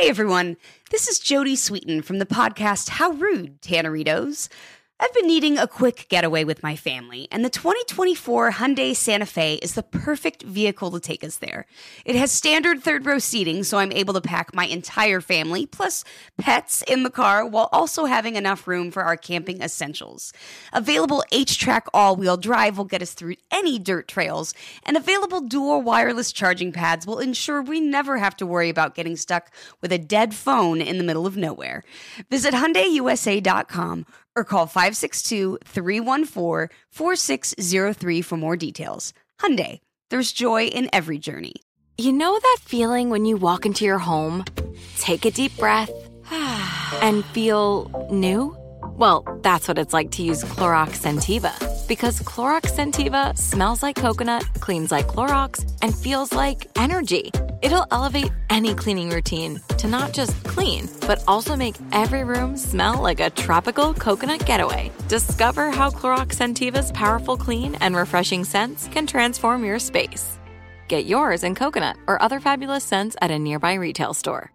everyone, this is Jodie Sweeten from the podcast How Rude, Tanneritos. I've been needing a quick getaway with my family, and the 2024 Hyundai Santa Fe is the perfect vehicle to take us there. It has standard third-row seating, so I'm able to pack my entire family, plus pets, in the car, while also having enough room for our camping essentials. Available H-Track all-wheel drive will get us through any dirt trails, and available dual wireless charging pads will ensure we never have to worry about getting stuck with a dead phone in the middle of nowhere. Visit HyundaiUSA.com or call 562-314-4603 for more details. Hyundai, there's joy in every journey. You know that feeling when you walk into your home, take a deep breath, and feel new? Well, that's what it's like to use Clorox Scentiva. Because Clorox Scentiva smells like coconut, cleans like Clorox, and feels like energy. It'll elevate any cleaning routine to not just clean, but also make every room smell like a tropical coconut getaway. Discover how Clorox Scentiva's powerful clean and refreshing scents can transform your space. Get yours in coconut or other fabulous scents at a nearby retail store.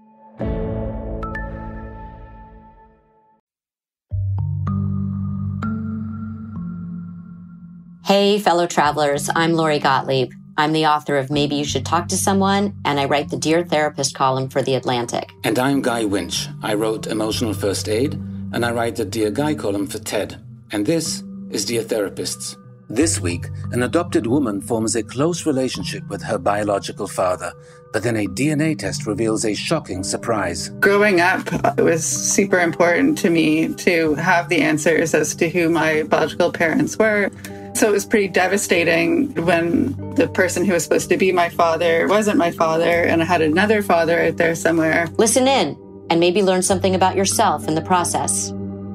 Hey, fellow travelers, I'm Lori Gottlieb. I'm the author of Maybe You Should Talk to Someone, and I write the Dear Therapist column for The Atlantic. And I'm Guy Winch. I wrote Emotional First Aid, and I write the Dear Guy column for TED. And this is Dear Therapists. This week, an adopted woman forms a close relationship with her biological father, but then a DNA test reveals a shocking surprise. Growing up, it was super important to me to have the answers as to who my biological parents were. So it was pretty devastating when the person who was supposed to be my father wasn't my father, and I had another father out there somewhere. Listen in, and maybe learn something about yourself in the process.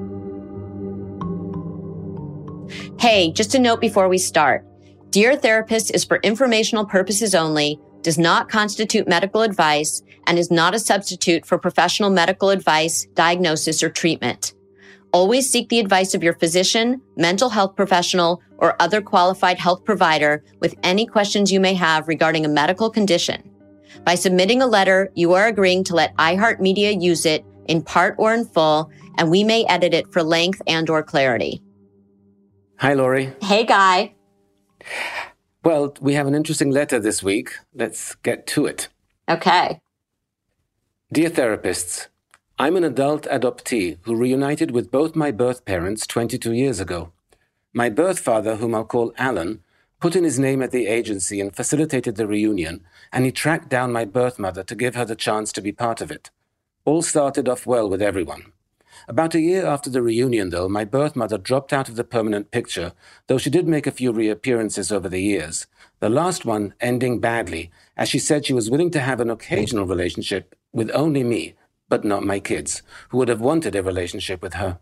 Hey, just a note before we start. Dear Therapist is for informational purposes only, does not constitute medical advice, and is not a substitute for professional medical advice, diagnosis, or treatment. Always seek the advice of your physician, mental health professional, or other qualified health provider with any questions you may have regarding a medical condition. By submitting a letter, you are agreeing to let iHeartMedia use it in part or in full, and we may edit it for length and/or clarity. Hi, Lori. Hey, Guy. Well, we have an interesting letter this week. Let's get to it. Okay. Dear Therapists, I'm an adult adoptee who reunited with both my birth parents 22 years ago. My birth father, whom I'll call Alan, put in his name at the agency and facilitated the reunion, and he tracked down my birth mother to give her the chance to be part of it. All started off well with everyone. About a year after the reunion, though, my birth mother dropped out of the permanent picture, though she did make a few reappearances over the years, the last one ending badly, as she said she was willing to have an occasional relationship with only me, but not my kids, who would have wanted a relationship with her.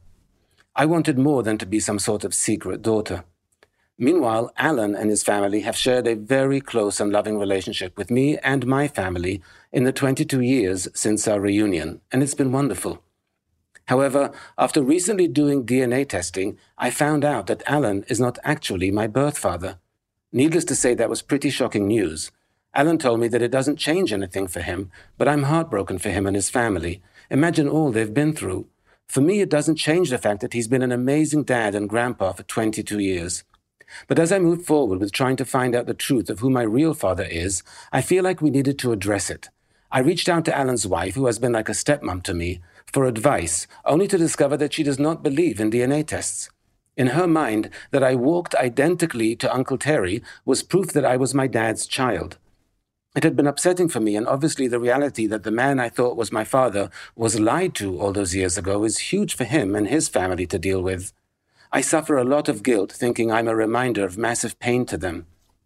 I wanted more than to be some sort of secret daughter. Meanwhile, Alan and his family have shared a very close and loving relationship with me and my family in the 22 years since our reunion, and it's been wonderful. However, after recently doing DNA testing, I found out that Alan is not actually my birth father. Needless to say, that was pretty shocking news. Alan told me that it doesn't change anything for him, but I'm heartbroken for him and his family. Imagine all they've been through. For me, it doesn't change the fact that he's been an amazing dad and grandpa for 22 years. But as I moved forward with trying to find out the truth of who my real father is, I feel like we needed to address it. I reached out to Alan's wife, who has been like a stepmom to me, for advice, only to discover that she does not believe in DNA tests. In her mind, that I walked identically to Uncle Terry was proof that I was my dad's child. It had been upsetting for me, and obviously the reality that the man I thought was my father was lied to all those years ago is huge for him and his family to deal with. I suffer a lot of guilt thinking I'm a reminder of massive pain to them.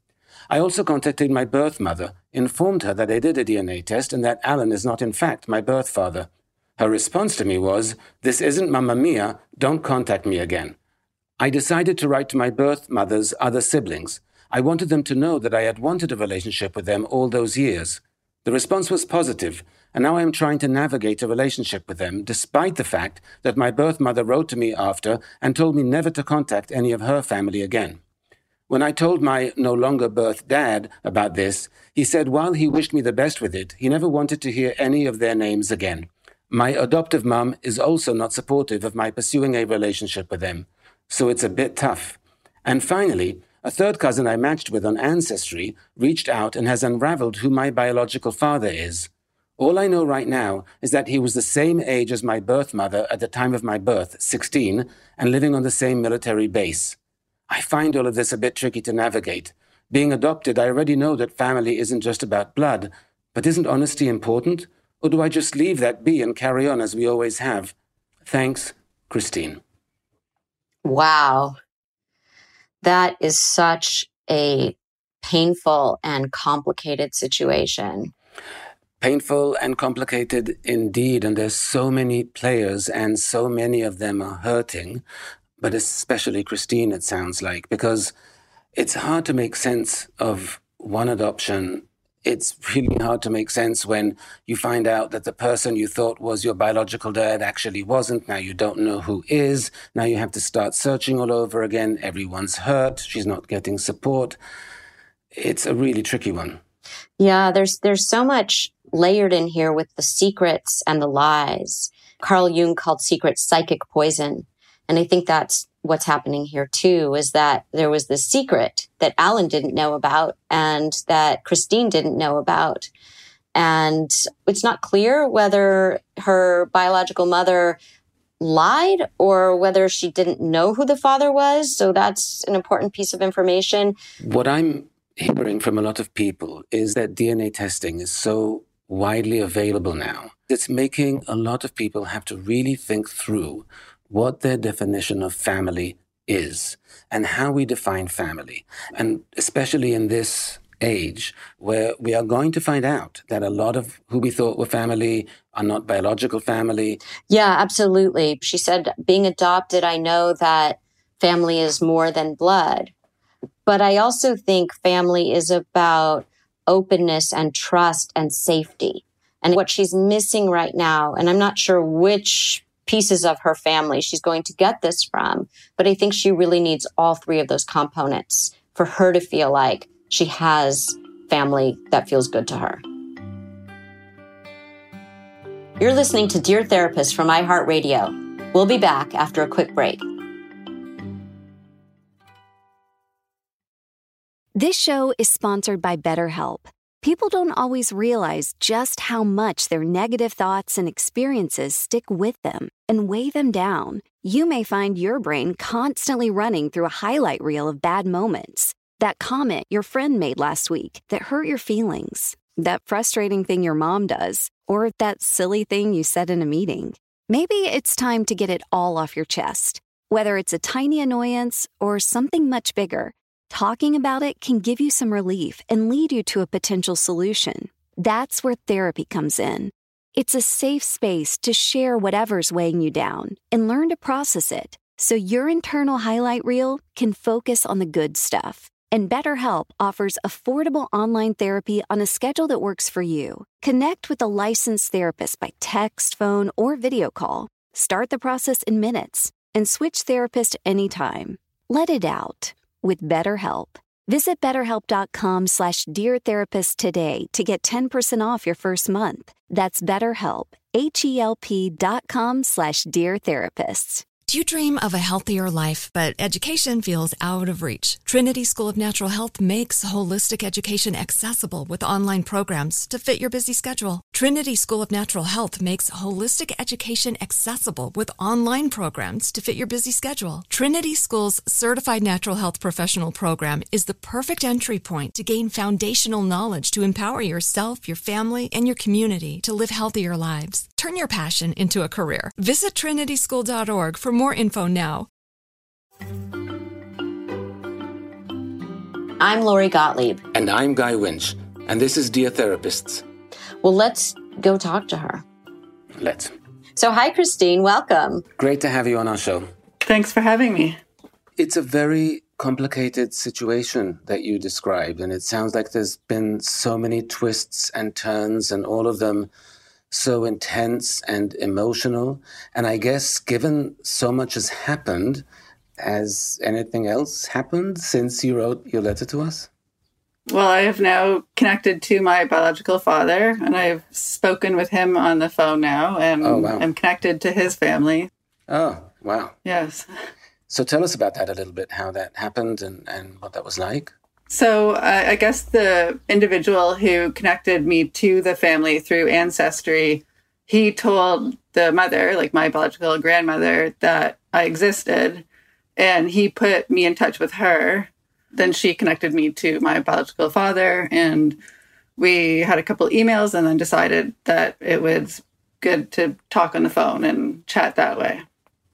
I also contacted my birth mother, informed her that I did a DNA test and that Alan is not in fact my birth father. Her response to me was, "This isn't Mamma Mia, don't contact me again." I decided to write to my birth mother's other siblings. I wanted them to know that I had wanted a relationship with them all those years. The response was positive, and now I am trying to navigate a relationship with them, despite the fact that my birth mother wrote to me after and told me never to contact any of her family again. When I told my no longer birth dad about this, he said while he wished me the best with it, he never wanted to hear any of their names again. My adoptive mum is also not supportive of my pursuing a relationship with them, so it's a bit tough. And finally, a third cousin I matched with on Ancestry reached out and has unraveled who my biological father is. All I know right now is that he was the same age as my birth mother at the time of my birth, 16, and living on the same military base. I find all of this a bit tricky to navigate. Being adopted, I already know that family isn't just about blood, but isn't honesty important? Or do I just leave that be and carry on as we always have? Thanks, Christine. Wow. That is such a painful and complicated situation. Painful and complicated indeed, and there's so many players and so many of them are hurting, but especially Christine, it sounds like, because it's hard to make sense of one adoption. It's really hard to make sense when you find out that the person you thought was your biological dad actually wasn't. Now you don't know who is. Now you have to start searching all over again. Everyone's hurt. She's not getting support. It's a really tricky one. Yeah, there's so much layered in here with the secrets and the lies. Carl Jung called secrets psychic poison. And I think that's what's happening here too, is that there was this secret that Alan didn't know about and that Christine didn't know about. And it's not clear whether her biological mother lied or whether she didn't know who the father was. So that's an important piece of information. What I'm hearing from a lot of people is that DNA testing is so widely available now. It's making a lot of people have to really think through what their definition of family is and how we define family. And especially in this age where we are going to find out that a lot of who we thought were family are not biological family. Yeah, absolutely. She said, being adopted, I know that family is more than blood. But I also think family is about openness and trust and safety. And what she's missing right now, and I'm not sure which pieces of her family she's going to get this from, but I think she really needs all three of those components for her to feel like she has family that feels good to her. You're listening to Dear Therapist from iHeartRadio. We'll be back after a quick break. This show is sponsored by BetterHelp. People don't always realize just how much their negative thoughts and experiences stick with them and weigh them down. You may find your brain constantly running through a highlight reel of bad moments. That comment your friend made last week that hurt your feelings. That frustrating thing your mom does. Or that silly thing you said in a meeting. Maybe it's time to get it all off your chest. Whether it's a tiny annoyance or something much bigger, talking about it can give you some relief and lead you to a potential solution. That's where therapy comes in. It's a safe space to share whatever's weighing you down and learn to process it so your internal highlight reel can focus on the good stuff. And BetterHelp offers affordable online therapy on a schedule that works for you. Connect with a licensed therapist by text, phone, or video call. Start the process in minutes and switch therapist anytime. Let it out with BetterHelp. Visit BetterHelp.com/DearTherapist today to get 10% off your first month. That's BetterHelp, HELP.com/DearTherapist. Do you dream of a healthier life, but education feels out of reach? Trinity School of Natural Health makes holistic education accessible with online programs to fit your busy schedule. Trinity School of Natural Health makes holistic education accessible with online programs to fit your busy schedule. Trinity School's Certified Natural Health Professional Program is the perfect entry point to gain foundational knowledge to empower yourself, your family, and your community to live healthier lives. Turn your passion into a career. Visit trinityschool.org for more info now. I'm Lori Gottlieb. And I'm Guy Winch. And this is Dear Therapists. Well, let's go talk to her. Let's. So, hi, Christine. Welcome. Great to have you on our show. Thanks for having me. It's a very complicated situation that you described, and it sounds like there's been so many twists and turns, and all of them so intense and emotional. And I guess given so much has happened, Has anything else happened since you wrote your letter to us? Well, I have now connected to my biological father, and I've spoken with him on the phone now, and I'm connected to his family. Oh, wow. Yes. So tell us about that a little bit, how that happened and what that was like. So I guess the individual who connected me to the family through Ancestry, he told the mother, like my biological grandmother, that I existed, and he put me in touch with her. Then she connected me to my biological father, and we had a couple emails and then decided that it was good to talk on the phone and chat that way.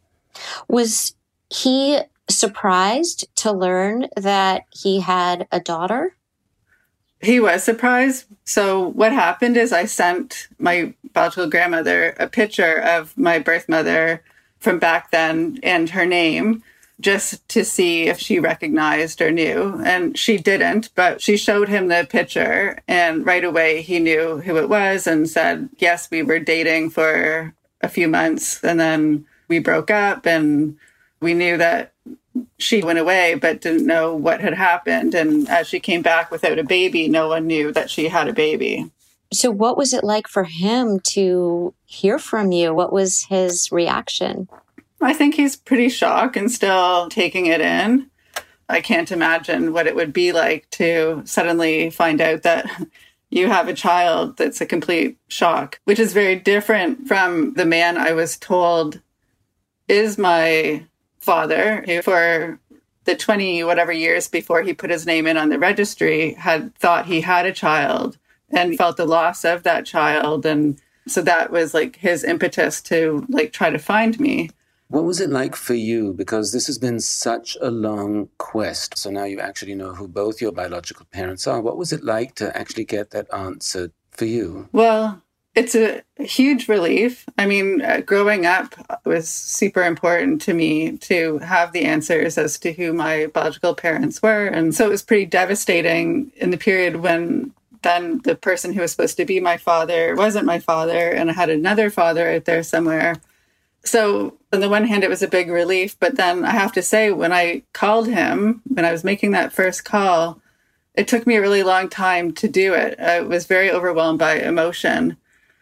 Was he surprised to learn that he had a daughter? He was surprised. So what happened is I sent my biological grandmother a picture of my birth mother from back then and her name, just to see if she recognized or knew. And she didn't, but she showed him the picture, and right away he knew who it was and said, yes, we were dating for a few months, and then we broke up, and we knew that she went away but didn't know what had happened. And as she came back without a baby, no one knew that she had a baby. So what was it like for him to hear from you? What was his reaction? I think he's pretty shocked and still taking it in. I can't imagine what it would be like to suddenly find out that you have a child. That's a complete shock, which is very different from the man I was told is my father, who for the 20 whatever years before he put his name in on the registry had thought he had a child and felt the loss of that child. And so that was like his impetus to like try to find me. What was it like for you? Because this has been such a long quest. So now you actually know who both your biological parents are. What was it like to actually get that answered for you? Well, it's a huge relief. I mean, growing up was super important to me to have the answers as to who my biological parents were. And so it was pretty devastating in the period when then the person who was supposed to be my father wasn't my father, and I had another father out there somewhere. So on the one hand, it was a big relief. But then I have to say, when I called him, when I was making that first call, it took me a really long time to do it. I was very overwhelmed by emotion.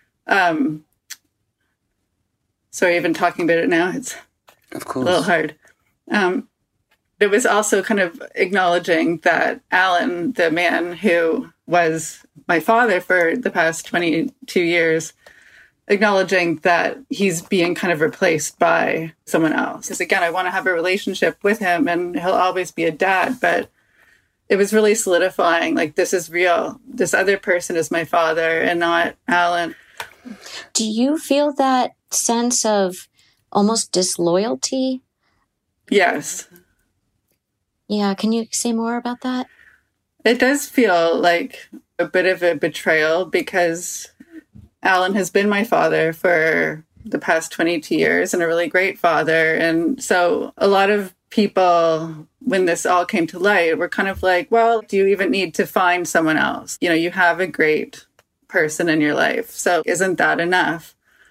Sorry, even talking about it now, it's of course a little hard. It was also kind of acknowledging that Alan, the man who was my father for the past 22 years, acknowledging that he's being kind of replaced by someone else. Because again, I want to have a relationship with him and he'll always be a dad, but it was really solidifying, like, this is real. This other person is my father and not Alan. Do you feel that sense of almost disloyalty? Yes. Yeah, can you say more about that? It does feel like a bit of a betrayal because Alan has been my father for the past 22 years and a really great father. And so a lot of people, when this all came to light, were kind of like, well, do you even need to find someone else? You know, you have a great person in your life. So isn't that enough?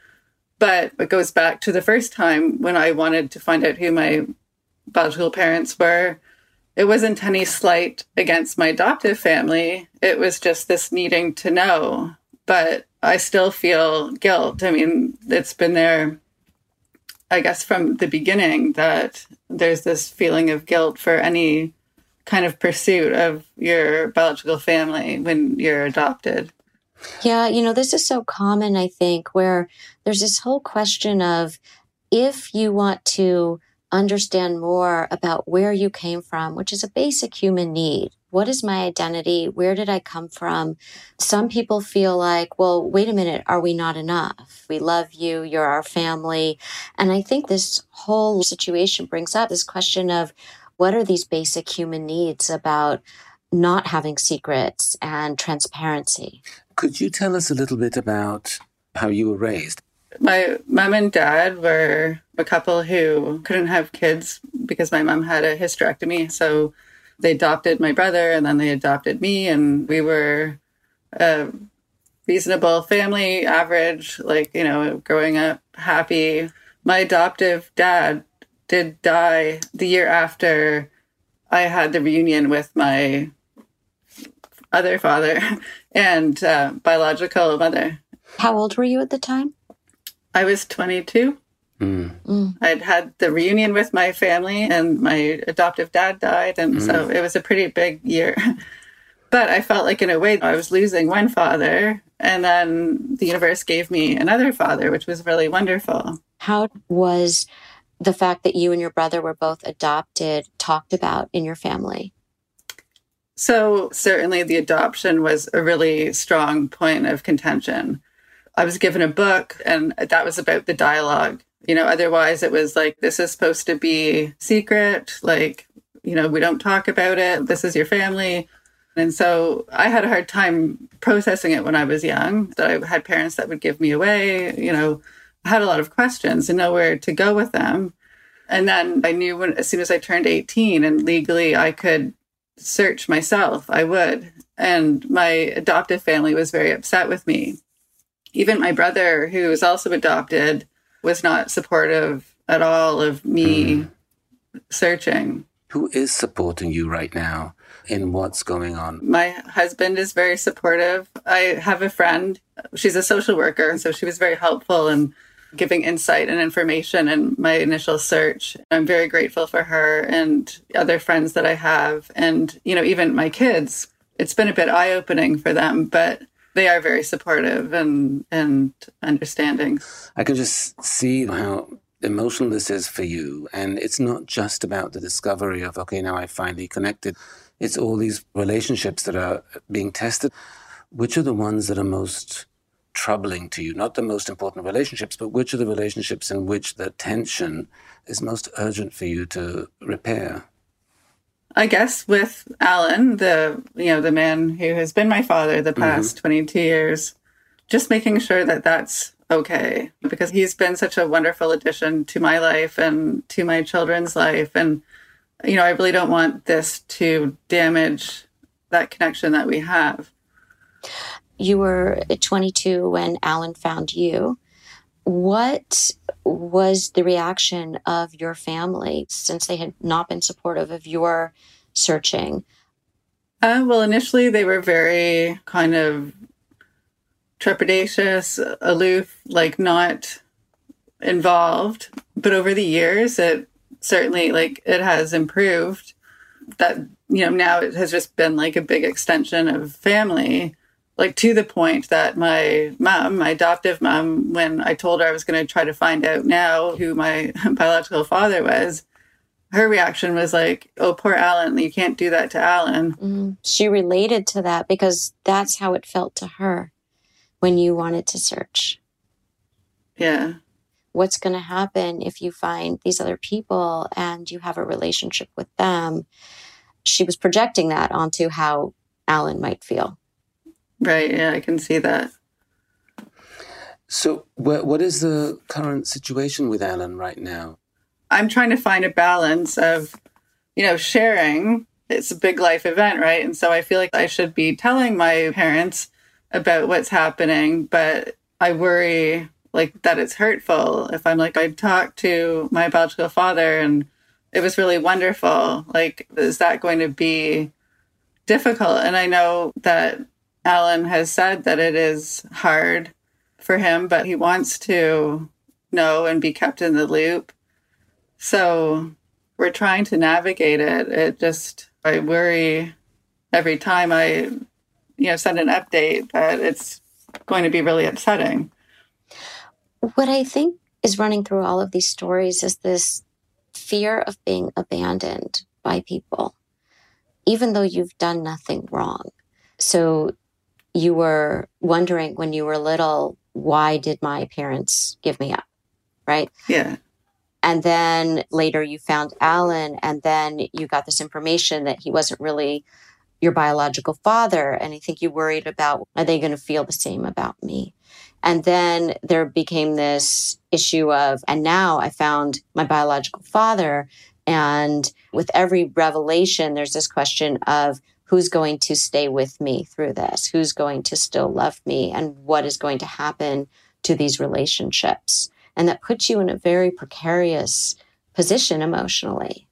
But it goes back to the first time when I wanted to find out who my biological parents were. It wasn't any slight against my adoptive family. It was just this needing to know. But I still feel guilt. I mean, it's been there, I guess, from the beginning, that there's this feeling of guilt for any kind of pursuit of your biological family when you're adopted. Yeah, you know, this is so common, I think, where there's this whole question of if you want to understand more about where you came from, which is a basic human need. What is my identity? Where did I come from? Some people feel like, well, wait a minute, are we not enough? We love you, you're our family. And I think this whole situation brings up this question of what are these basic human needs about not having secrets and transparency? Could you tell us a little bit about how you were raised? My mom and dad were a couple who couldn't have kids because my mom had a hysterectomy. So they adopted my brother and then they adopted me. And we were a reasonable family, average, like, you know, growing up happy. My adoptive dad did die the year after I had the reunion with my other father and biological mother. How old were you at the time? I was 22. I'd had the reunion with my family and my adoptive dad died. And so it was a pretty big year. But I felt like in a way I was losing one father. And then the universe gave me another father, which was really wonderful. How was the fact that you and your brother were both adopted talked about in your family? So certainly the adoption was a really strong point of contention. I was given a book and that was about the dialogue. Otherwise it was like, this is supposed to be secret. Like, we don't talk about it. This is your family. And so I had a hard time processing it when I was young, that I had parents that would give me away. I had a lot of questions and nowhere to go with them. And then I knew as soon as I turned 18 and legally I could search myself, I would. And my adoptive family was very upset with me. Even my brother, who was also adopted, was not supportive at all of me searching. Who is supporting you right now in what's going on? My husband is very supportive. I have a friend. She's a social worker, and so she was very helpful in giving insight and information in my initial search. I'm very grateful for her and other friends that I have. And, even my kids, it's been a bit eye-opening for them, but they are very supportive and understanding. I can just see how emotional this is for you. And it's not just about the discovery of, okay, now I finally connected. It's all these relationships that are being tested. Which are the ones that are most troubling to you? Not the most important relationships, but which are the relationships in which the tension is most urgent for you to repair? I guess with Alan, the man who has been my father the past 22 years, just making sure that that's okay, because he's been such a wonderful addition to my life and to my children's life. And, I really don't want this to damage that connection that we have. You were 22 when Alan found you. What was the reaction of your family since they had not been supportive of your searching? Well, initially they were very kind of trepidatious, aloof, like not involved. But over the years, it certainly it has improved. That, now it has just been like a big extension of family. To the point that my mom, my adoptive mom, when I told her I was going to try to find out now who my biological father was, her reaction was like, oh, poor Alan, you can't do that to Alan. She related to that because that's how it felt to her when you wanted to search. Yeah. What's going to happen if you find these other people and you have a relationship with them? She was projecting that onto how Alan might feel. Right. Yeah, I can see that. So what is the current situation with Alan right now? I'm trying to find a balance of, sharing. It's a big life event, right? And so I feel like I should be telling my parents about what's happening, but I worry that it's hurtful. If I'm I talked to my biological father and it was really wonderful. Is that going to be difficult? And I know that Alan has said that it is hard for him, but he wants to know and be kept in the loop. So we're trying to navigate it. I worry every time I, send an update that it's going to be really upsetting. What I think is running through all of these stories is this fear of being abandoned by people, even though you've done nothing wrong. So you were wondering when you were little, why did my parents give me up, right? Yeah. And then later you found Alan, and then you got this information that he wasn't really your biological father. And I think you worried about, are they going to feel the same about me? And then there became this issue of, and now I found my biological father. And with every revelation, there's this question of who's going to stay with me through this? Who's going to still love me? And what is going to happen to these relationships? And that puts you in a very precarious position emotionally.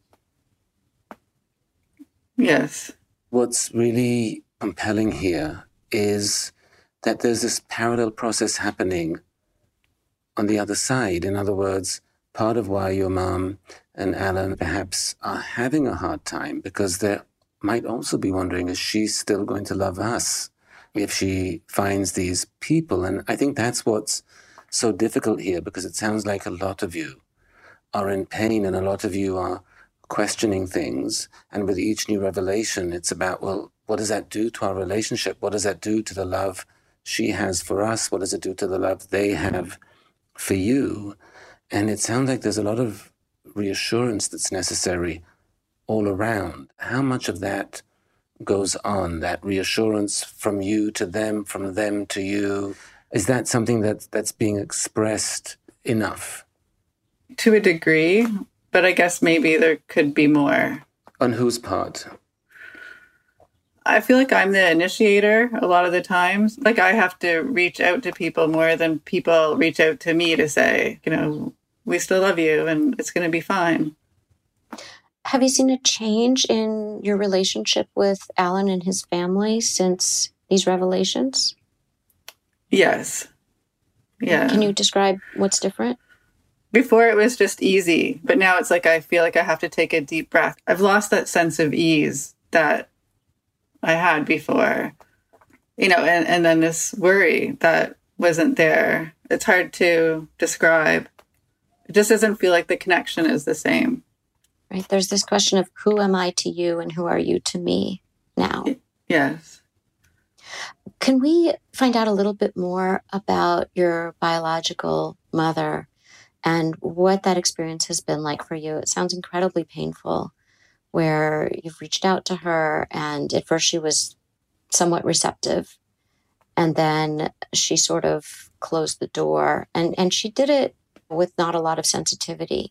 Yes. What's really compelling here is that there's this parallel process happening on the other side. In other words, part of why your mom and Alan perhaps are having a hard time, because they might also be wondering, is she still going to love us if she finds these people? And I think that's what's so difficult here, because it sounds like a lot of you are in pain and a lot of you are questioning things. And with each new revelation, it's about, well, what does that do to our relationship? What does that do to the love she has for us? What does it do to the love they have for you? And it sounds like there's a lot of reassurance that's necessary all around. How much of that goes on, that reassurance from you to them, from them to you? Is that something that's being expressed enough? To a degree, but I guess maybe there could be more. On whose part? I feel like I'm the initiator a lot of the times. Like I have to reach out to people more than people reach out to me to say, we still love you and it's going to be fine. Have you seen a change in your relationship with Alan and his family since these revelations? Yes. Yeah. Can you describe what's different? Before it was just easy, but now it's like I feel like I have to take a deep breath. I've lost that sense of ease that I had before, and then this worry that wasn't there. It's hard to describe. It just doesn't feel like the connection is the same. Right. There's this question of who am I to you and who are you to me now? Yes. Can we find out a little bit more about your biological mother and what that experience has been like for you? It sounds incredibly painful, where you've reached out to her and at first she was somewhat receptive and then she sort of closed the door and she did it with not a lot of sensitivity.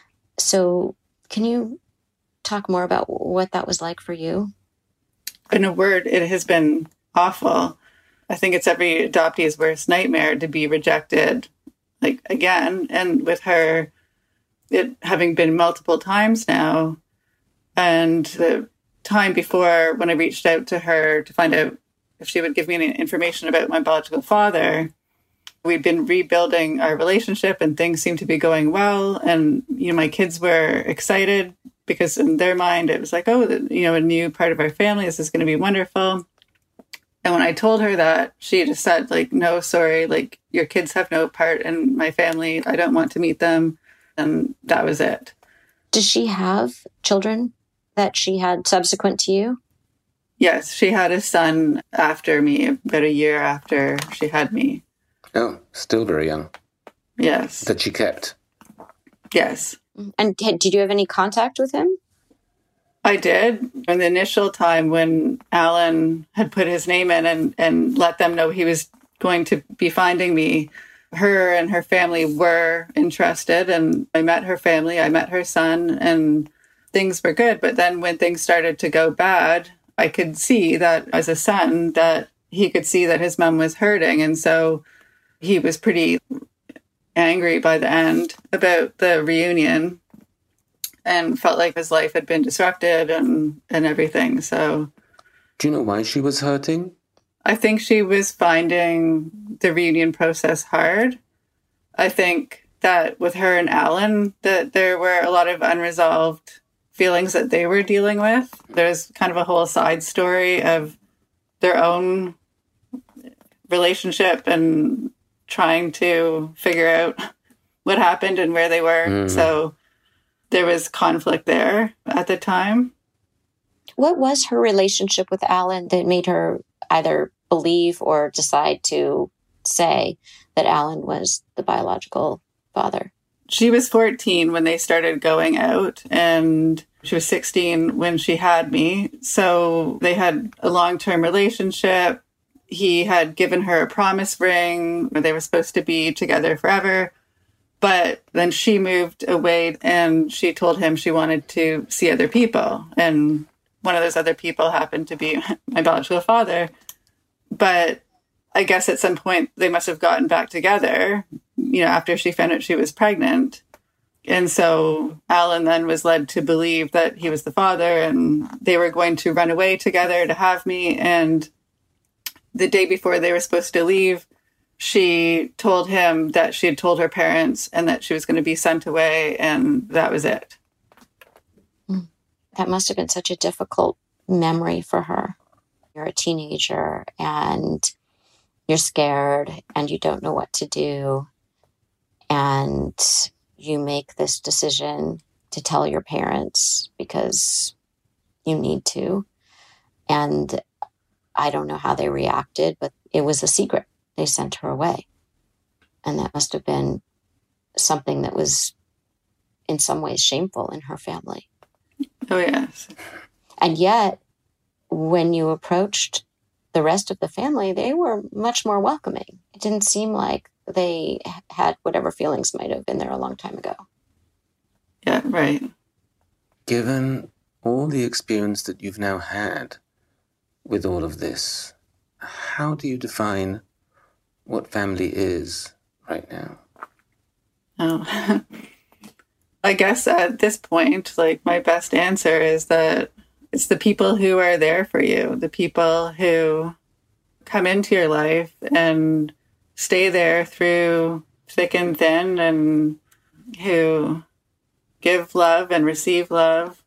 So can you talk more about what that was like for you? In a word, it has been awful. I think it's every adoptee's worst nightmare to be rejected, like again, and with her, it having been multiple times now. And the time before when I reached out to her to find out if she would give me any information about my biological father, we'd been rebuilding our relationship and things seemed to be going well. And, my kids were excited because in their mind, it was like, oh, a new part of our family. This is going to be wonderful. And when I told her that, she just said, like, no, sorry, like your kids have no part in my family. I don't want to meet them. And that was it. Does she have children that she had subsequent to you? Yes, she had a son after me, about a year after she had me. Oh, still very young. Yes. That she kept. Yes. And did you have any contact with him? I did. In the initial time when Alan had put his name in and let them know he was going to be finding me, her and her family were interested. And I met her family, I met her son, and things were good. But then when things started to go bad, I could see that as a son, that he could see that his mom was hurting. And so he was pretty angry by the end about the reunion and felt like his life had been disrupted and everything. So, do you know why she was hurting? I think she was finding the reunion process hard. I think that with her and Alan, that there were a lot of unresolved feelings that they were dealing with. There's kind of a whole side story of their own relationship and trying to figure out what happened and where they were. So there was conflict there at the time. What was her relationship with Alan that made her either believe or decide to say that Alan was the biological father? She was 14 when they started going out, and she was 16 when she had me. So they had a long-term relationship. He had given her a promise ring where they were supposed to be together forever. But then she moved away and she told him she wanted to see other people. And one of those other people happened to be my biological father. But I guess at some point they must have gotten back together, after she found out she was pregnant. And so Alan then was led to believe that he was the father and they were going to run away together to have me. And the day before they were supposed to leave, she told him that she had told her parents and that she was going to be sent away, and that was it. That must have been such a difficult memory for her. You're a teenager and you're scared and you don't know what to do. And you make this decision to tell your parents because you need to. And I don't know how they reacted, but it was a secret. They sent her away. And that must have been something that was in some ways shameful in her family. Oh, yes. And yet, when you approached the rest of the family, they were much more welcoming. It didn't seem like they had whatever feelings might have been there a long time ago. Yeah, right. Given all the experience that you've now had with all of this, how do you define what family is right now? Oh, I guess at this point, like, my best answer is that it's the people who are there for you, the people who come into your life and stay there through thick and thin, and who give love and receive love.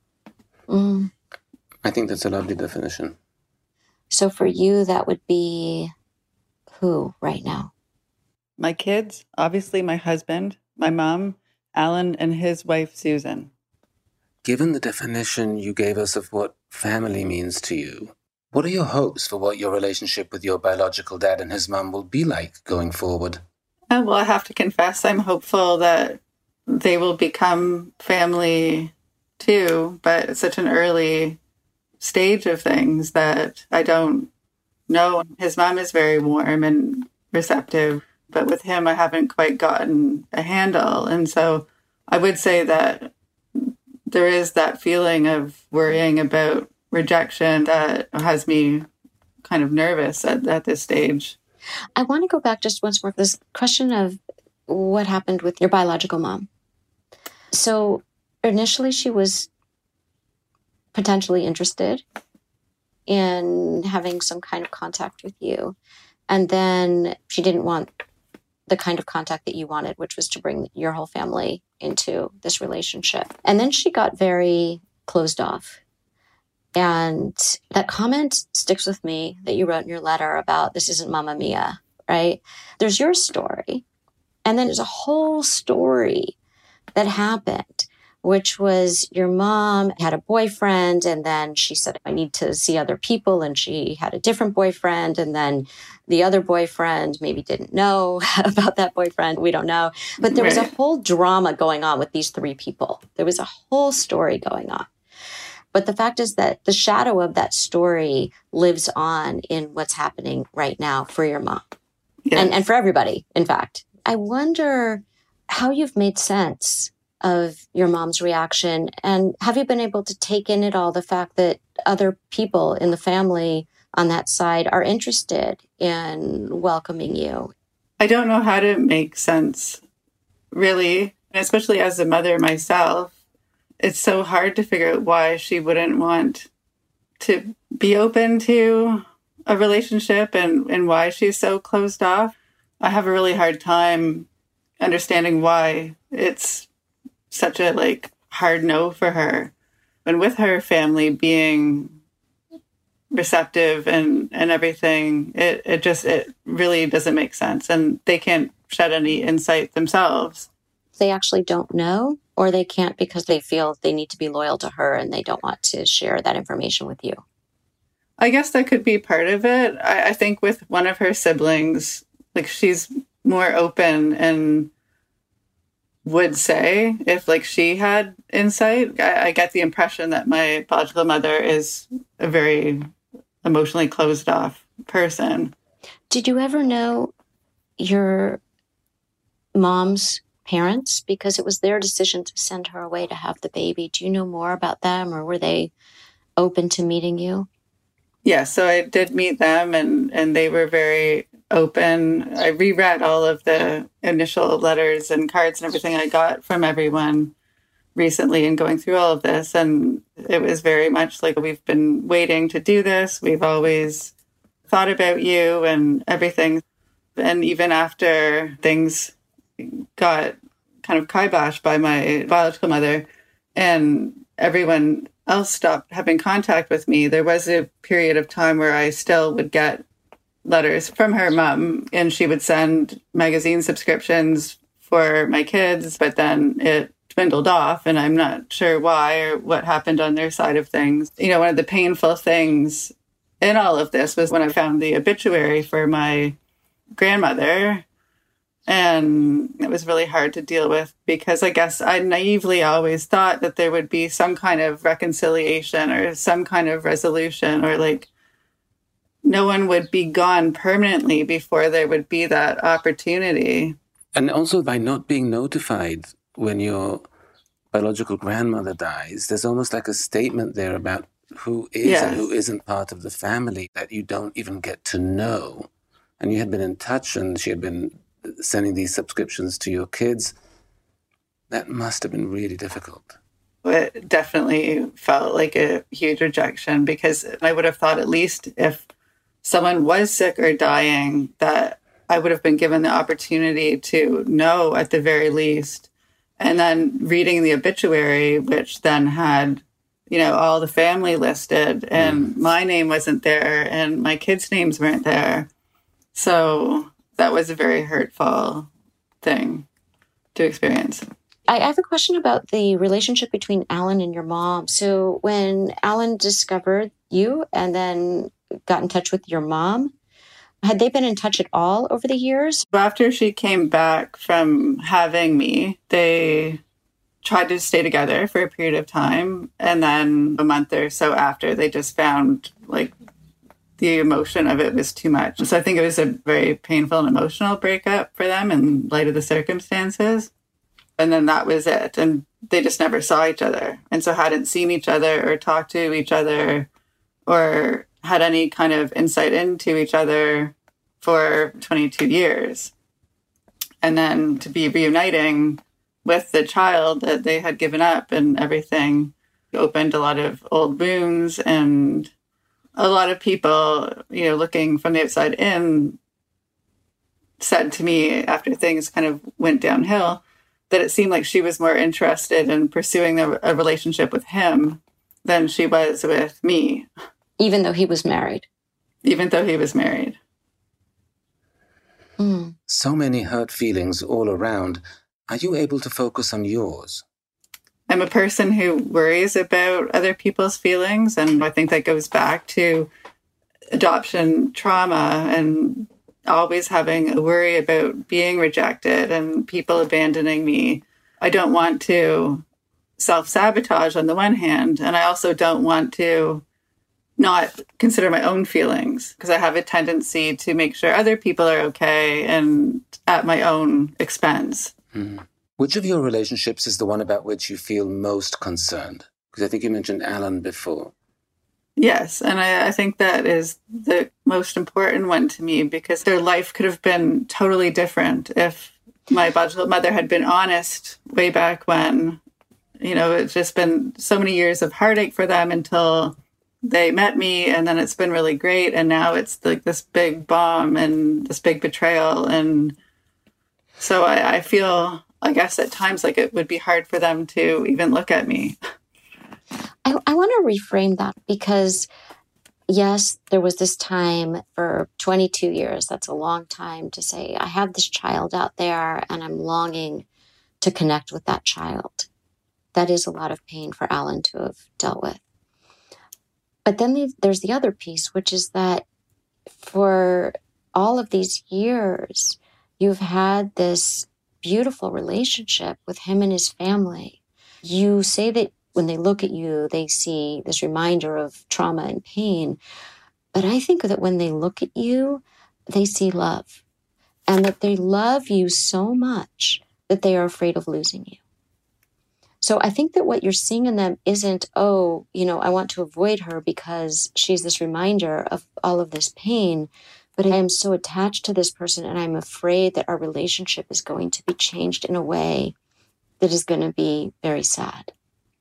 I think that's a lovely definition. So for you, that would be who right now? My kids, obviously my husband, my mom, Alan, and his wife, Susan. Given the definition you gave us of what family means to you, what are your hopes for what your relationship with your biological dad and his mom will be like going forward? Well, I have to confess, I'm hopeful that they will become family too, but it's such an early stage of things that I don't know. His mom is very warm and receptive, but with him, I haven't quite gotten a handle. And so I would say that there is that feeling of worrying about rejection that has me kind of nervous at this stage. I want to go back just once more, this question of what happened with your biological mom. So initially she was potentially interested in having some kind of contact with you. And then she didn't want the kind of contact that you wanted, which was to bring your whole family into this relationship. And then she got very closed off. And that comment sticks with me that you wrote in your letter about this isn't Mamma Mia, right? There's your story. And then there's a whole story that happened, which was your mom had a boyfriend, and then she said, I need to see other people. And she had a different boyfriend. And then the other boyfriend maybe didn't know about that boyfriend. We don't know. But there was a whole drama going on with these three people. There was a whole story going on. But the fact is that the shadow of that story lives on in what's happening right now for your mom. Yes. And for everybody, in fact. I wonder how you've made sense of your mom's reaction, and have you been able to take in it all, the fact that other people in the family on that side are interested in welcoming you? I don't know how to make sense, really, especially as a mother myself. It's so hard to figure out why she wouldn't want to be open to a relationship and why she's so closed off. I have a really hard time understanding why it's such a hard no for her. And with her family being receptive and everything, it really doesn't make sense. And they can't shed any insight themselves. They actually don't know, or they can't because they feel they need to be loyal to her and they don't want to share that information with you. I guess that could be part of it. I think with one of her siblings, she's more open and would say if she had insight. I get the impression that my biological mother is a very emotionally closed off person. Did you ever know your mom's parents? Because it was their decision to send her away to have the baby. Do you know more about them, or were they open to meeting you? Yeah, so I did meet them, and they were very open. I reread all of the initial letters and cards and everything I got from everyone recently and going through all of this. And it was very much like, we've been waiting to do this. We've always thought about you and everything. And even after things got kind of kiboshed by my biological mother and everyone else stopped having contact with me, there was a period of time where I still would get letters from her mom, and she would send magazine subscriptions for my kids, but then it dwindled off, and I'm not sure why or what happened on their side of things. You know, one of the painful things in all of this was when I found the obituary for my grandmother, and it was really hard to deal with because I guess I naively always thought that there would be some kind of reconciliation or some kind of resolution, or like no one would be gone permanently before there would be that opportunity. And also by not being notified when your biological grandmother dies, there's almost like a statement there about who is and who isn't part of the family that you don't even get to know. And you had been in touch and she had been sending these subscriptions to your kids. That must have been really difficult. It definitely felt like a huge rejection, because I would have thought at least if someone was sick or dying, that I would have been given the opportunity to know at the very least. And then reading the obituary, which then had, you know, all the family listed, and my name wasn't there and my kids' names weren't there. So that was a very hurtful thing to experience. I have a question about the relationship between Alan and your mom. So when Alan discovered you and then got in touch with your mom, had they been in touch at all over the years? After she came back from having me, they tried to stay together for a period of time. And then a month or so after, they just found like the emotion of it was too much. So I think it was a very painful and emotional breakup for them in light of the circumstances. And then that was it. And they just never saw each other. And so hadn't seen each other or talked to each other or had any kind of insight into each other for 22 years. And then to be reuniting with the child that they had given up and everything opened a lot of old wounds. And a lot of people, you know, looking from the outside in, said to me after things kind of went downhill that it seemed like she was more interested in pursuing a relationship with him than she was with me. Even though he was married? Even though he was married. So many hurt feelings all around. Are you able to focus on yours? I'm a person who worries about other people's feelings, and I think that goes back to adoption trauma and always having a worry about being rejected and people abandoning me. I don't want to self-sabotage on the one hand, and I also don't want to not consider my own feelings, because I have a tendency to make sure other people are okay and at my own expense. Which of your relationships is the one about which you feel most concerned? Because I think you mentioned Alan before. Yes, and I think that is the most important one to me, because their life could have been totally different if my biological mother had been honest way back when. You know, it's just been so many years of heartache for them until they met me, and then it's been really great, and now it's like this big bomb and this big betrayal. And so I feel, I guess at times, like it would be hard for them to even look at me. I want to reframe that, because yes, there was this time for 22 years. That's a long time to say, I have this child out there and I'm longing to connect with that child. That is a lot of pain for Alan to have dealt with. But then there's the other piece, which is that for all of these years, you've had this beautiful relationship with him and his family. You say that when they look at you, they see this reminder of trauma and pain. But I think that when they look at you, they see love, and that they love you so much that they are afraid of losing you. So I think that what you're seeing in them isn't, oh, you know, I want to avoid her because she's this reminder of all of this pain. but I am so attached to this person, and I'm afraid that our relationship is going to be changed in a way that is going to be very sad.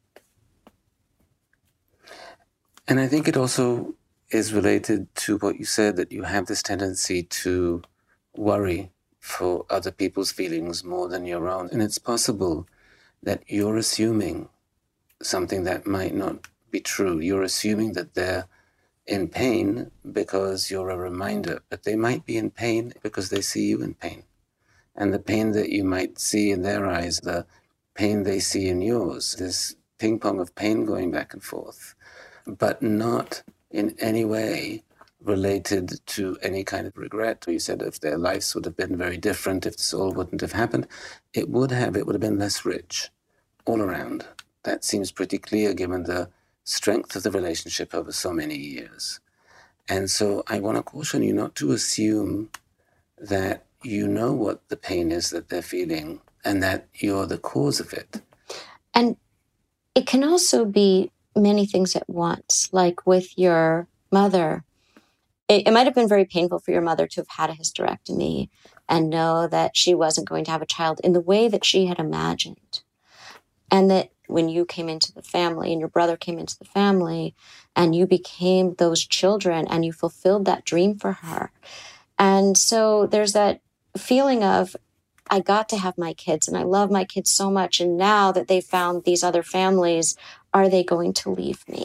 And I think it also is related to what you said, that you have this tendency to worry for other people's feelings more than your own. And it's possible that you're assuming something that might not be true. You're assuming that they're in pain because you're a reminder, but they might be in pain because they see you in pain. And the pain that you might see in their eyes, the pain they see in yours, this ping pong of pain going back and forth, but not in any way related to any kind of regret. You said if their lives would have been very different, if this all wouldn't have happened, it would have been less rich all around. That seems pretty clear given the strength of the relationship over so many years. And so I want to caution you not to assume that you know what the pain is that they're feeling and that you're the cause of it. And it can also be many things at once, like with your mother. It might have been very painful for your mother to have had a hysterectomy and know that she wasn't going to have a child in the way that she had imagined. And that when you came into the family and your brother came into the family and you became those children and you fulfilled that dream for her. And so there's that feeling of, I got to have my kids and I love my kids so much. And now that they've found these other families, are they going to leave me?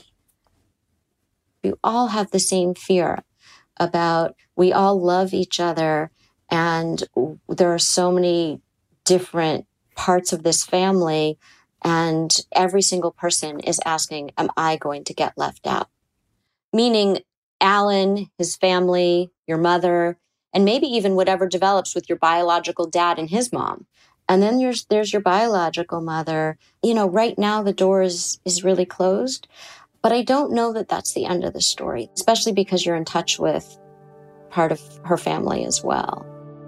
You all have the same fear about, we all love each other and there are so many different parts of this family, and every single person is asking, am I going to get left out? Meaning Alan, his family, your mother, and maybe even whatever develops with your biological dad and his mom. And then there's your biological mother. You know, right now the door is really closed, but I don't know that that's the end of the story, especially because you're in touch with part of her family as well.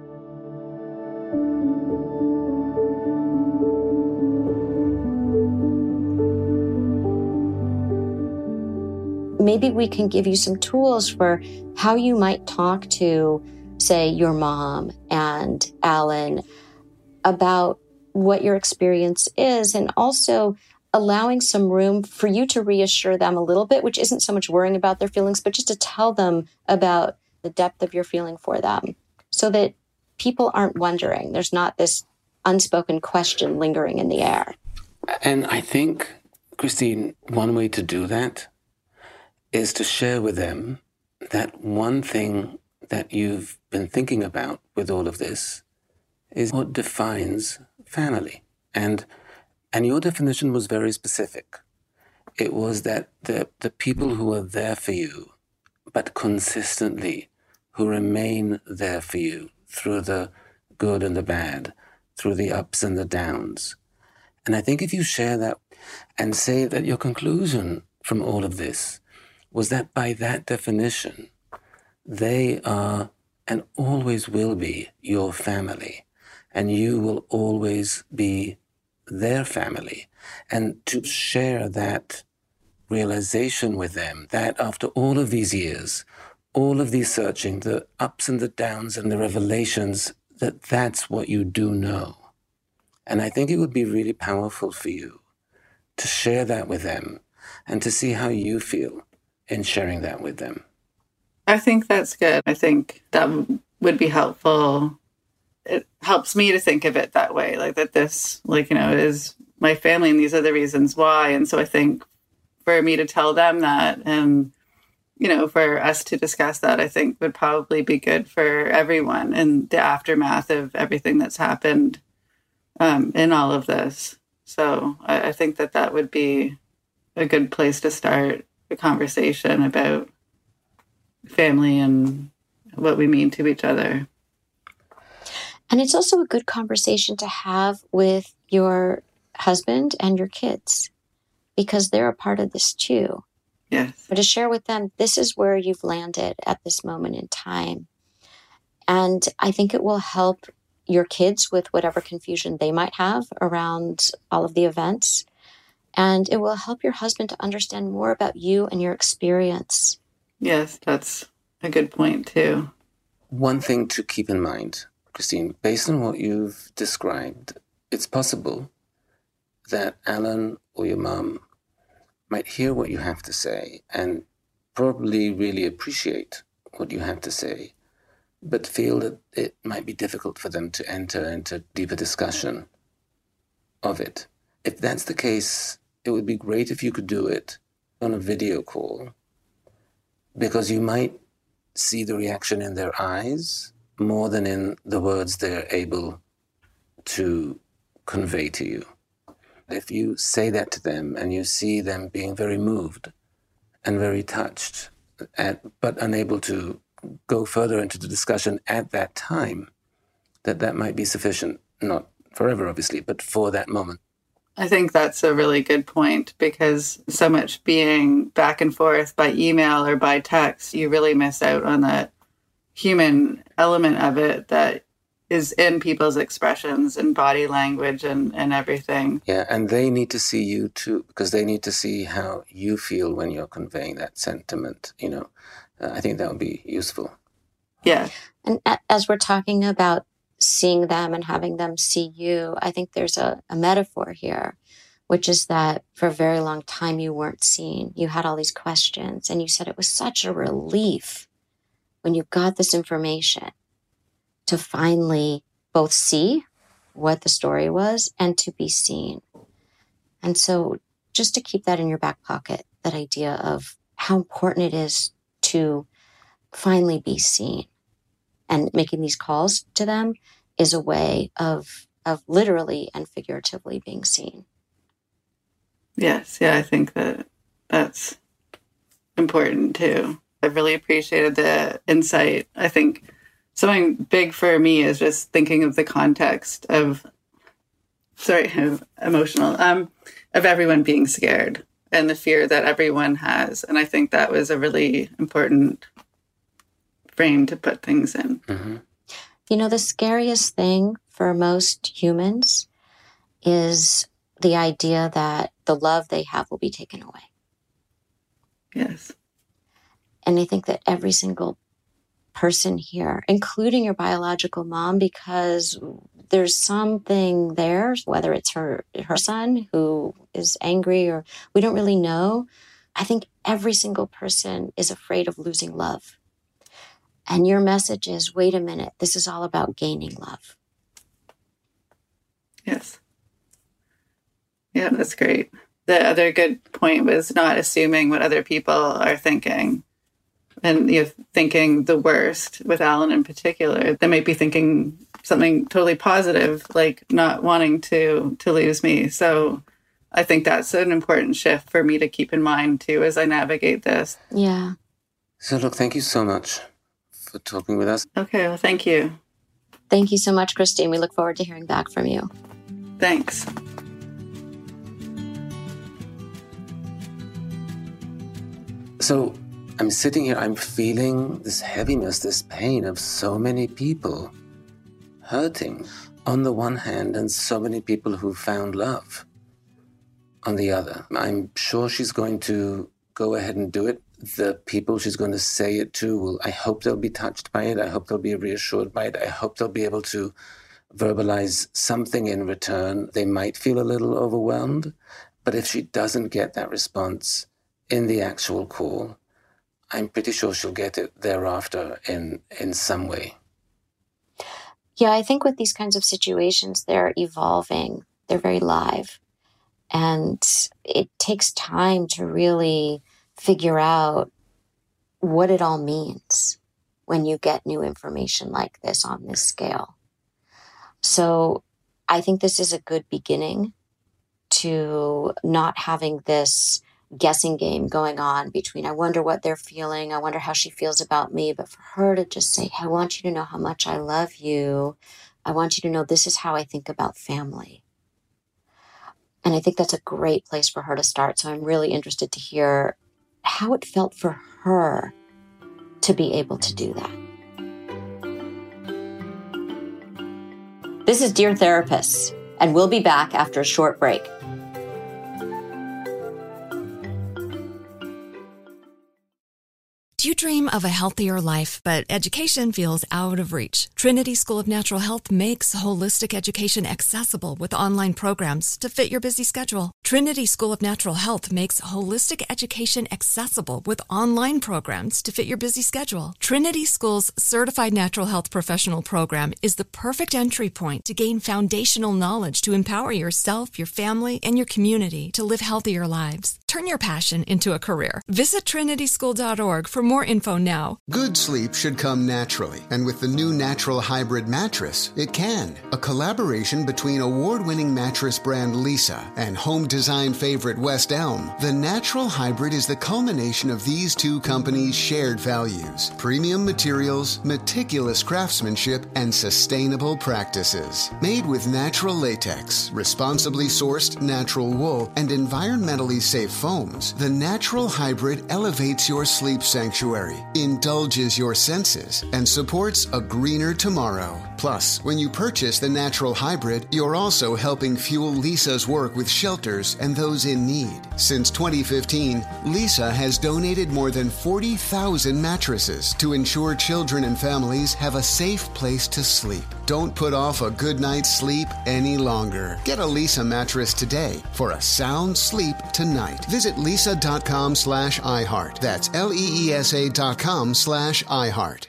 Maybe we can give you some tools for how you might talk to, say, your mom and Alan about what your experience is, and also allowing some room for you to reassure them a little bit, which isn't so much worrying about their feelings, but just to tell them about the depth of your feeling for them so that people aren't wondering. There's not this unspoken question lingering in the air. And I think, Christine, one way to do that is to share with them that one thing that you've been thinking about with all of this is what defines family. And your definition was very specific. It was that the people who are there for you, but consistently, who remain there for you through the good and the bad, through the ups and the downs. And I think if you share that and say that your conclusion from all of this was that by that definition, they are and always will be your family, and you will always be their family. And to share that realization with them, that after all of these years, all of these searching, the ups and the downs and the revelations, that's what you do know. And I think it would be really powerful for you to share that with them and to see how you feel in sharing that with them. I think that's good. I think that would be helpful. It helps me to think of it that way, like that this, like, you know, is my family and these are the reasons why. And so I think for me to tell them that and, you know, for us to discuss that, I think would probably be good for everyone in the aftermath of everything that's happened in all of this. So I think that would be a good place to start a conversation about family and what we mean to each other. And it's also a good conversation to have with your husband and your kids, because they're a part of this too. Yes. But to share with them, this is where you've landed at this moment in time. And I think it will help your kids with whatever confusion they might have around all of the events. And it will help your husband to understand more about you and your experience. Yes, that's a good point too. one thing to keep in mind, Christine, based on what you've described, it's possible that Alan or your mum might hear what you have to say and probably really appreciate what you have to say, but feel that it might be difficult for them to enter into deeper discussion of it. If that's the case, it would be great if you could do it on a video call, because you might see the reaction in their eyes more than in the words they're able to convey to you. If you say that to them and you see them being very moved and very touched, but unable to go further into the discussion at that time, that might be sufficient, not forever, obviously, but for that moment. I think that's a really good point, because so much being back and forth by email or by text, you really miss out on that human element of it that is in people's expressions and body language and everything. Yeah, and they need to see you too, because they need to see how you feel when you're conveying that sentiment, I think that would be useful. Yeah. And as we're talking about seeing them and having them see you, I think there's a metaphor here, which is that for a very long time you weren't seen. You had all these questions, and you said it was such a relief when you got this information to finally both see what the story was and to be seen. And so just to keep that in your back pocket, that idea of how important it is to finally be seen, and making these calls to them is a way of literally and figuratively being seen. Yes, yeah, I think that's important too. I've really appreciated the insight. I think something big for me is just thinking of the context of everyone being scared and the fear that everyone has. And I think that was a really important frame to put things in. Mm-hmm. The scariest thing for most humans is the idea that the love they have will be taken away. Yes. And I think that every single person here, including your biological mom, because there's something there, whether it's her son who is angry or we don't really know. I think every single person is afraid of losing love. And your message is, wait a minute, this is all about gaining love. Yes. Yeah, that's great. The other good point was not assuming what other people are thinking. And thinking the worst with Alan in particular. They might be thinking something totally positive, like not wanting to lose me. So I think that's an important shift for me to keep in mind too as I navigate this. Yeah. So look, thank you so much for talking with us. Okay, well, thank you. Thank you so much, Christine. We look forward to hearing back from you. Thanks. So I'm sitting here, I'm feeling this heaviness, this pain of so many people hurting on the one hand, and so many people who found love on the other. I'm sure she's going to go ahead and do it. The people she's going to say it to I hope they'll be touched by it. I hope they'll be reassured by it. I hope they'll be able to verbalize something in return. They might feel a little overwhelmed, but if she doesn't get that response in the actual call, I'm pretty sure she'll get it thereafter in some way. Yeah, I think with these kinds of situations, they're evolving. They're very live. And it takes time to really figure out what it all means when you get new information like this on this scale. So I think this is a good beginning to not having this guessing game going on between, I wonder what they're feeling, I wonder how she feels about me, but for her to just say, hey, I want you to know how much I love you. I want you to know this is how I think about family. And I think that's a great place for her to start. So I'm really interested to hear how it felt for her to be able to do that. This is Dear Therapists, and we'll be back after a short break. Do you dream of a healthier life, but education feels out of reach? Trinity School of Natural Health makes holistic education accessible with online programs to fit your busy schedule. Trinity School of Natural Health makes holistic education accessible with online programs to fit your busy schedule. Trinity School's Certified Natural Health Professional Program is the perfect entry point to gain foundational knowledge to empower yourself, your family, and your community to live healthier lives. Turn your passion into a career. Visit trinityschool.org for more info now. Good sleep should come naturally, and with the new Natural Hybrid mattress, it can. A collaboration between award-winning mattress brand Leesa and home design favorite West Elm, the Natural Hybrid is the culmination of these two companies' shared values: premium materials, meticulous craftsmanship, and sustainable practices. Made with natural latex, responsibly sourced natural wool, and environmentally safe foams, the Natural Hybrid elevates your sleep sanctuary, indulges your senses, and supports a greener tomorrow. Plus, when you purchase the Natural Hybrid, you're also helping fuel Leesa's work with shelters and those in need. Since 2015, Leesa has donated more than 40,000 mattresses to ensure children and families have a safe place to sleep. Don't put off a good night's sleep any longer. Get a Leesa mattress today for a sound sleep tonight. Visit leesa.com/iHeart. That's LEESA.com/iHeart.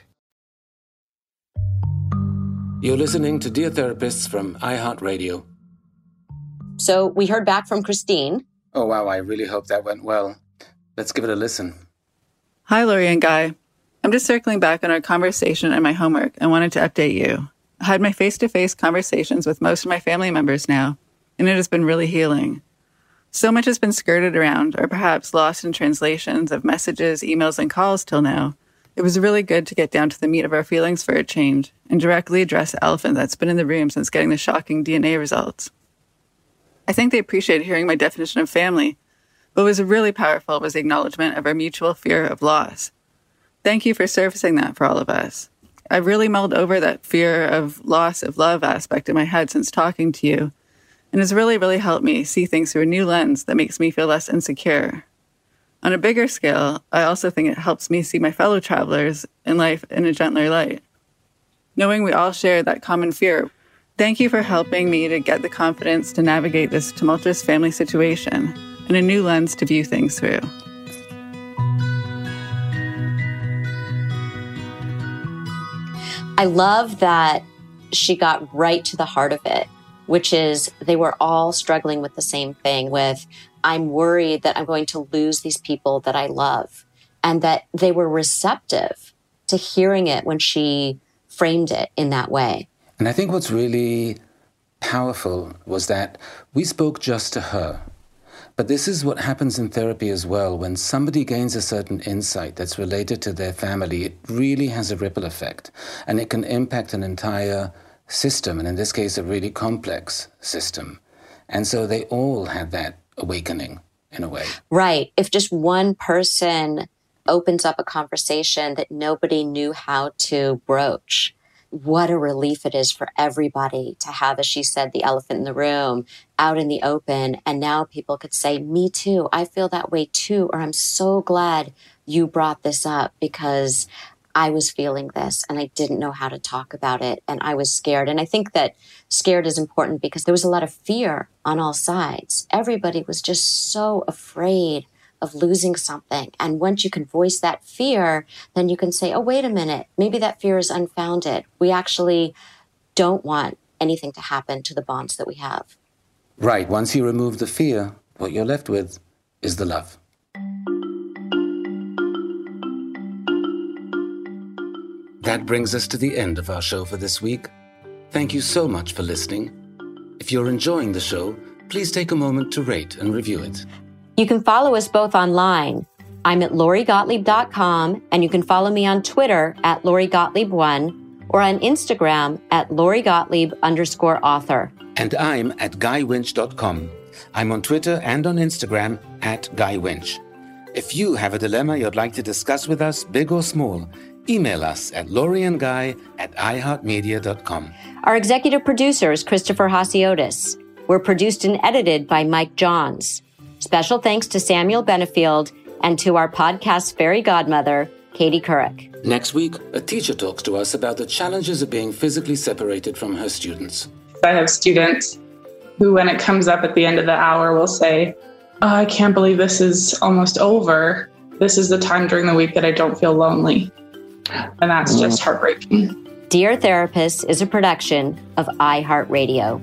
You're listening to Dear Therapists from iHeartRadio. So we heard back from Christine. Oh, wow, I really hope that went well. Let's give it a listen. Hi, Lori and Guy. I'm just circling back on our conversation and my homework and wanted to update you. I had my face-to-face conversations with most of my family members now, and it has been really healing. So much has been skirted around, or perhaps lost in translations of messages, emails, and calls till now. It was really good to get down to the meat of our feelings for a change and directly address the elephant that's been in the room since getting the shocking DNA results. I think they appreciated hearing my definition of family, but what was really powerful was the acknowledgement of our mutual fear of loss. Thank you for surfacing that for all of us. I've really mulled over that fear of loss of love aspect in my head since talking to you, and it's really, really helped me see things through a new lens that makes me feel less insecure. On a bigger scale, I also think it helps me see my fellow travelers in life in a gentler light. Knowing we all share that common fear, thank you for helping me to get the confidence to navigate this tumultuous family situation and a new lens to view things through. I love that she got right to the heart of it, which is they were all struggling with the same thing with, I'm worried that I'm going to lose these people that I love, and that they were receptive to hearing it when she framed it in that way. And I think what's really powerful was that we spoke just to her. But this is what happens in therapy as well. When somebody gains a certain insight that's related to their family, it really has a ripple effect, and it can impact an entire system, and in this case, a really complex system. And so they all had that awakening in a way. Right. If just one person opens up a conversation that nobody knew how to broach, what a relief it is for everybody to have, as she said, the elephant in the room out in the open. And now people could say, me too, I feel that way too, or I'm so glad you brought this up because I was feeling this and I didn't know how to talk about it and I was scared. And I think that scared is important because there was a lot of fear on all sides. Everybody was just so afraid of losing something. And once you can voice that fear, then you can say, oh, wait a minute, maybe that fear is unfounded. We actually don't want anything to happen to the bonds that we have. Right. Once you remove the fear, what you're left with is the love. That brings us to the end of our show for this week. Thank you so much for listening. If you're enjoying the show, please take a moment to rate and review it. You can follow us both online. I'm at LoriGottlieb.com, and you can follow me on Twitter at LoriGottlieb1 or on Instagram at LoriGottlieb_author. And I'm at GuyWinch.com. I'm on Twitter and on Instagram at GuyWinch. If you have a dilemma you'd like to discuss with us, big or small, email us at loriandguy@iheartmedia.com. Our executive producer is Christopher Hasiotis. We're produced and edited by Mike Johns. Special thanks to Samuel Benefield and to our podcast fairy godmother, Katie Couric. Next week, a teacher talks to us about the challenges of being physically separated from her students. I have students who, when it comes up at the end of the hour, will say, "Oh, I can't believe this is almost over. This is the time during the week that I don't feel lonely." And that's just heartbreaking. Dear Therapist is a production of iHeartRadio.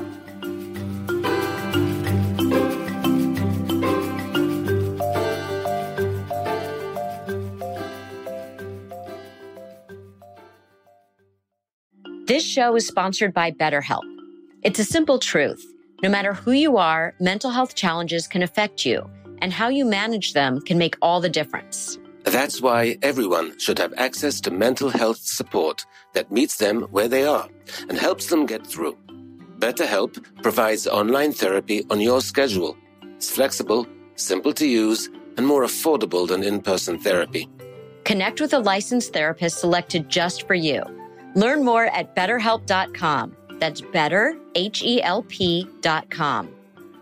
This show is sponsored by BetterHelp. It's a simple truth. No matter who you are, mental health challenges can affect you, and how you manage them can make all the difference. That's why everyone should have access to mental health support that meets them where they are and helps them get through. BetterHelp provides online therapy on your schedule. It's flexible, simple to use, and more affordable than in-person therapy. Connect with a licensed therapist selected just for you. Learn more at BetterHelp.com. That's better, HELP.com.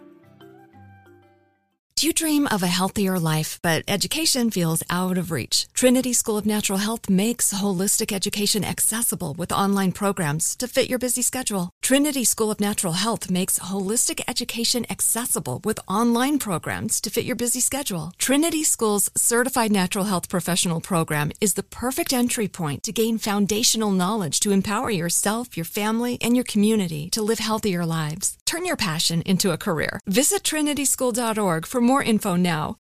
Do you dream of a healthier life, but education feels out of reach? Trinity School of Natural Health makes holistic education accessible with online programs to fit your busy schedule. Trinity School of Natural Health makes holistic education accessible with online programs to fit your busy schedule. Trinity School's Certified Natural Health Professional Program is the perfect entry point to gain foundational knowledge to empower yourself, your family, and your community to live healthier lives. Turn your passion into a career. Visit trinityschool.org for more info now.